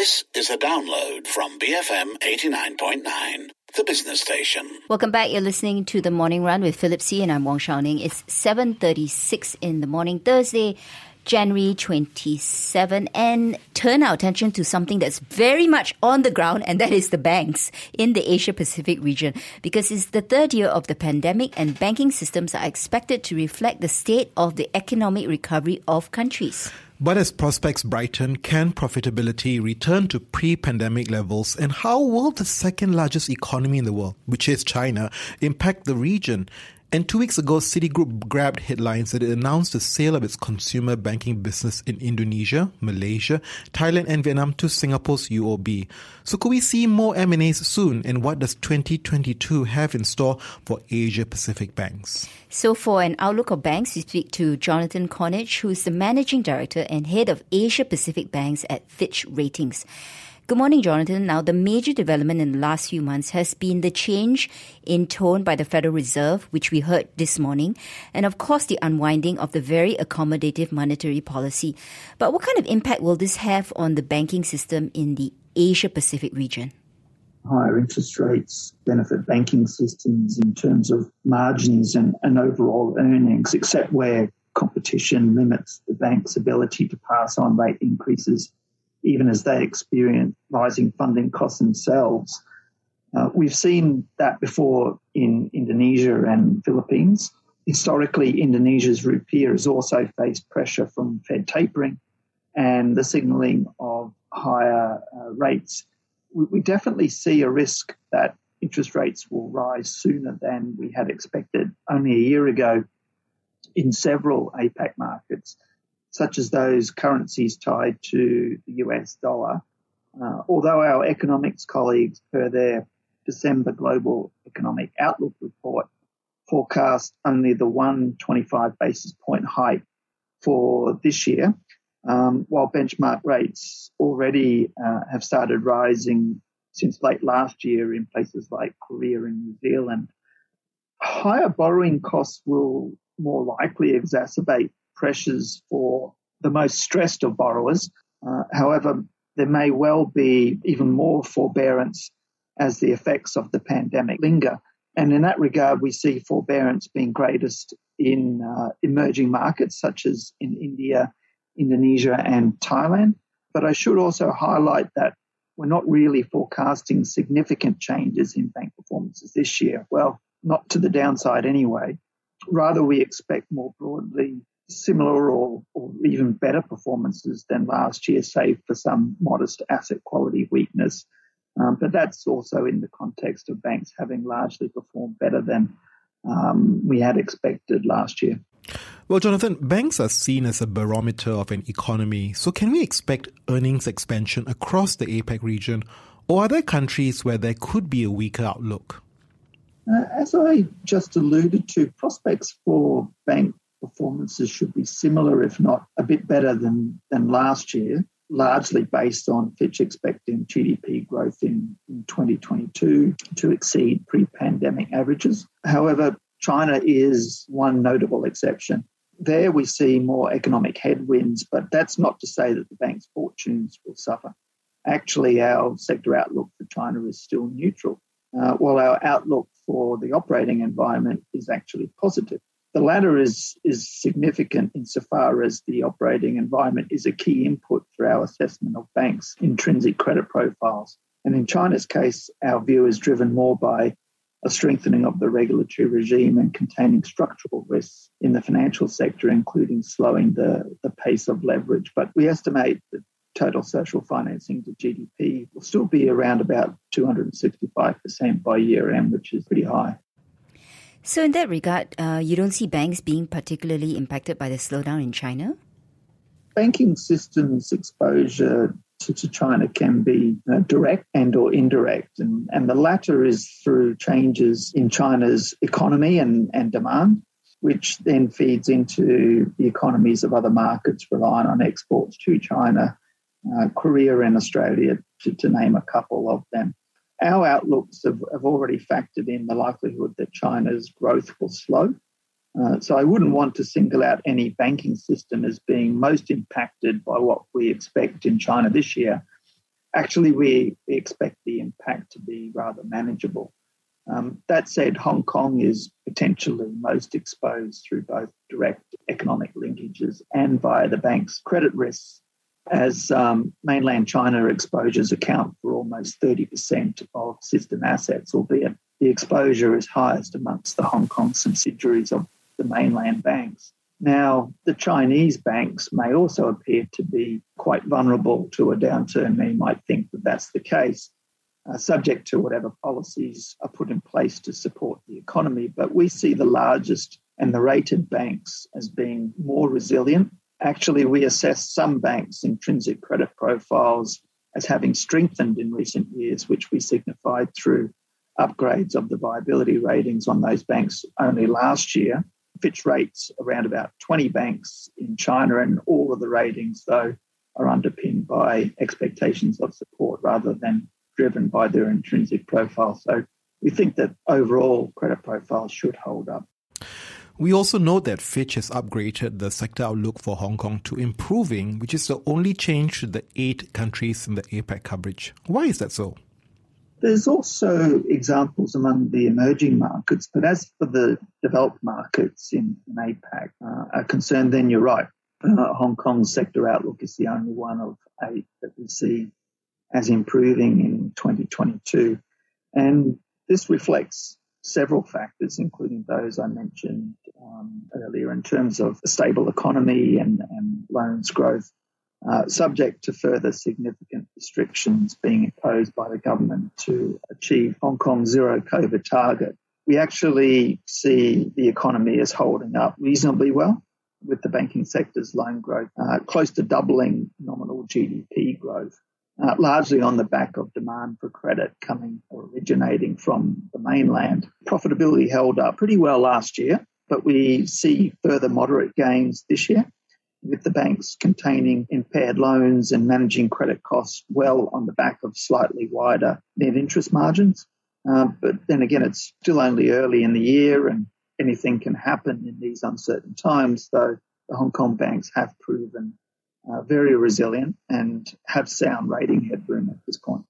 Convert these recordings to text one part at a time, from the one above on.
This is a download from BFM 89.9, the business station. Welcome back. You're listening to The Morning Run with Philip C. and I'm Wong Xiaoning. It's 7:36 in the morning, Thursday, January 27, and turn our attention to something that's very much on the ground, and that is the banks in the Asia-Pacific region, because it's the third year of the pandemic and banking systems are expected to reflect the state of the economic recovery of countries. But as prospects brighten, can profitability return to pre-pandemic levels? And how will the second largest economy in the world, which is China, impact the region? And 2 weeks ago, Citigroup grabbed headlines that it announced the sale of its consumer banking business in Indonesia, Malaysia, Thailand and Vietnam to Singapore's UOB. So could we see more M&As soon? And what does 2022 have in store for Asia-Pacific banks? So for an outlook of banks, we speak to Jonathan Cornish, who is the Managing Director and Head of Asia-Pacific Banks at Fitch Ratings. Good morning, Jonathan. Now, the major development in the last few months has been the change in tone by the Federal Reserve, which we heard this morning, and of course the unwinding of the very accommodative monetary policy. But what kind of impact will this have on the banking system in the Asia-Pacific region? Higher interest rates benefit banking systems in terms of margins and overall earnings, except where competition limits the bank's ability to pass on rate increases even as they experience rising funding costs themselves. We've seen that before in Indonesia and Philippines. Historically, Indonesia's rupiah has also faced pressure from Fed tapering and the signalling of higher rates. We definitely see a risk that interest rates will rise sooner than we had expected only a year ago in several APAC markets, such as those currencies tied to the US dollar. Although our economics colleagues, per their December Global Economic Outlook report, forecast only the 125 basis point hike for this year, while benchmark rates already have started rising since late last year in places like Korea and New Zealand. Higher borrowing costs will more likely exacerbate pressures for the most stressed of borrowers. However, there may well be even more forbearance as the effects of the pandemic linger. And in that regard, we see forbearance being greatest in emerging markets such as in India, Indonesia and Thailand. But I should also highlight that we're not really forecasting significant changes in bank performances this year. Well, not to the downside anyway. Rather, we expect more broadly similar or even better performances than last year, save for some modest asset quality weakness. But that's also in the context of banks having largely performed better than we had expected last year. Well, Jonathan, banks are seen as a barometer of an economy. So can we expect earnings expansion across the APAC region, or are there countries where there could be a weaker outlook? As I just alluded to, prospects for bank performances should be similar, if not a bit better than last year, largely based on Fitch expecting GDP growth in 2022 to exceed pre-pandemic averages. However, China is one notable exception. There we see more economic headwinds, but that's not to say that the bank's fortunes will suffer. Actually, our sector outlook for China is still neutral, while our outlook for the operating environment is actually positive. The latter is significant insofar as the operating environment is a key input for our assessment of banks' intrinsic credit profiles. And in China's case, our view is driven more by a strengthening of the regulatory regime and containing structural risks in the financial sector, including slowing the pace of leverage. But we estimate that total social financing to GDP will still be around about 265% by year end, which is pretty high. So in that regard, you don't see banks being particularly impacted by the slowdown in China? Banking systems exposure to China can be direct and or indirect. And the latter is through changes in China's economy and demand, which then feeds into the economies of other markets relying on exports to China, Korea and Australia, to name a couple of them. Our outlooks have already factored in the likelihood that China's growth will slow. So I wouldn't want to single out any banking system as being most impacted by what we expect in China this year. Actually, we expect the impact to be rather manageable. That said, Hong Kong is potentially most exposed through both direct economic linkages and via the bank's credit risks, as mainland China exposures account for almost 30% of system assets, albeit the exposure is highest amongst the Hong Kong subsidiaries of the mainland banks. Now, the Chinese banks may also appear to be quite vulnerable to a downturn. They might think that that's the case, subject to whatever policies are put in place to support the economy. But we see the largest and the rated banks as being more resilient. Actually, we assess some banks' intrinsic credit profiles as having strengthened in recent years, which we signified through upgrades of the viability ratings on those banks only last year. Fitch rates around about 20 banks in China, and all of the ratings, though, are underpinned by expectations of support rather than driven by their intrinsic profile. So we think that overall credit profiles should hold up. We also know that Fitch has upgraded the sector outlook for Hong Kong to improving, which is the only change to the 8 countries in the APEC coverage. Why is that so? There's also examples among the emerging markets, but as for the developed markets in APAC are concerned, then you're right. Hong Kong's sector outlook is the only one of 8 that we see as improving in 2022. And this reflects several factors, including those I mentioned earlier in terms of a stable economy and loans growth, subject to further significant restrictions being imposed by the government to achieve Hong Kong's zero COVID target. We actually see the economy as holding up reasonably well, with the banking sector's loan growth close to doubling nominal GDP growth, largely on the back of demand for credit coming or originating from the mainland. Profitability held up pretty well last year, but we see further moderate gains this year, with the banks containing impaired loans and managing credit costs well on the back of slightly wider net interest margins. But then again, it's still only early in the year and anything can happen in these uncertain times, though the Hong Kong banks have proven very resilient and have sound rating headroom at this point.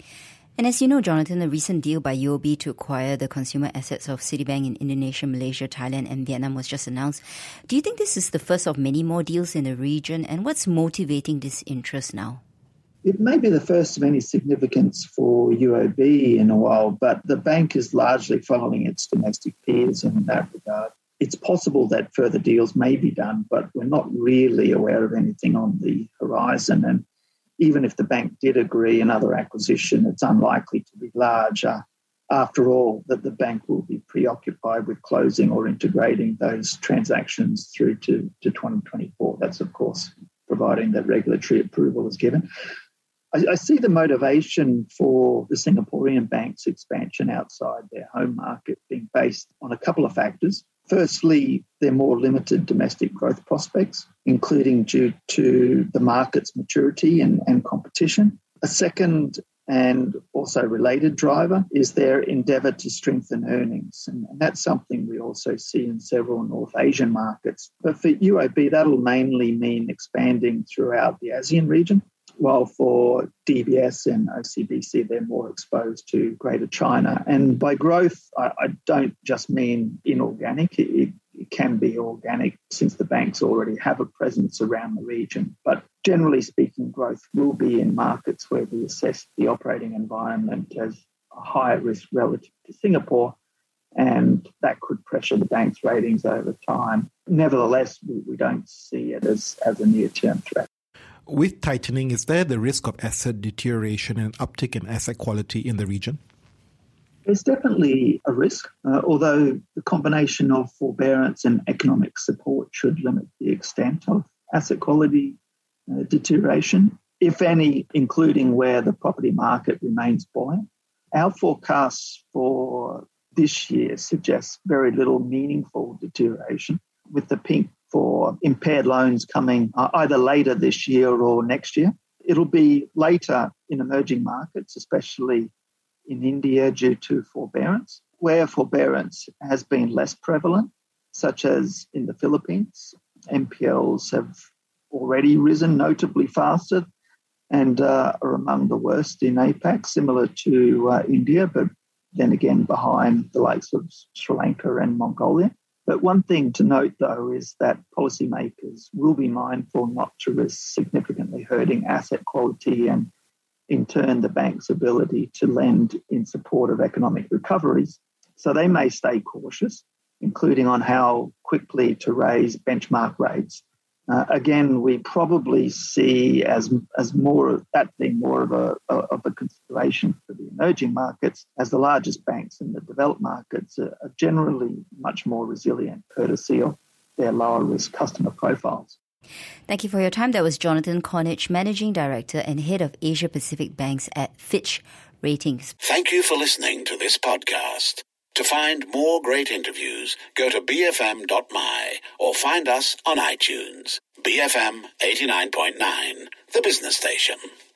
And as you know, Jonathan, a recent deal by UOB to acquire the consumer assets of Citibank in Indonesia, Malaysia, Thailand and Vietnam was just announced. Do you think this is the first of many more deals in the region? And what's motivating this interest now? It may be the first of any significance for UOB in a while, but the bank is largely following its domestic peers in that regard. It's possible that further deals may be done, but we're not really aware of anything on the horizon. And even if the bank did agree another acquisition, it's unlikely to be large. After all, that the bank will be preoccupied with closing or integrating those transactions through to 2024. That's, of course, providing that regulatory approval is given. I see the motivation for the Singaporean bank's expansion outside their home market being based on a couple of factors. Firstly, their more limited domestic growth prospects, including due to the market's maturity and competition. A second and also related driver is their endeavour to strengthen earnings. And that's something we also see in several North Asian markets. But for UOB, that'll mainly mean expanding throughout the ASEAN region, while for DBS and OCBC, they're more exposed to Greater China. And by growth, I don't just mean inorganic. It can be organic since the banks already have a presence around the region. But generally speaking, growth will be in markets where we assess the operating environment as a higher risk relative to Singapore, and that could pressure the bank's ratings over time. Nevertheless, we don't see it as a near-term threat. With tightening, is there the risk of asset deterioration and uptick in asset quality in the region? There's definitely a risk, although the combination of forbearance and economic support should limit the extent of asset quality deterioration, if any, including where the property market remains buoyant. Our forecasts for this year suggest very little meaningful deterioration, with the pink for impaired loans coming either later this year or next year. It'll be later in emerging markets, especially in India due to forbearance. Where forbearance has been less prevalent, such as in the Philippines, NPLs have already risen notably faster and are among the worst in APAC, similar to India, but then again behind the likes of Sri Lanka and Mongolia. But one thing to note, though, is that policymakers will be mindful not to risk significantly hurting asset quality and, in turn, the bank's ability to lend in support of economic recoveries. So they may stay cautious, including on how quickly to raise benchmark rates. Again, we probably see as more of that being more of a consideration for the emerging markets, as the largest banks in the developed markets are generally much more resilient, courtesy of their lower risk customer profiles. Thank you for your time. That was Jonathan Cornish, Managing Director and Head of Asia Pacific Banks at Fitch Ratings. Thank you for listening to this podcast. To find more great interviews, go to bfm.my or find us on iTunes. BFM 89.9, the business station.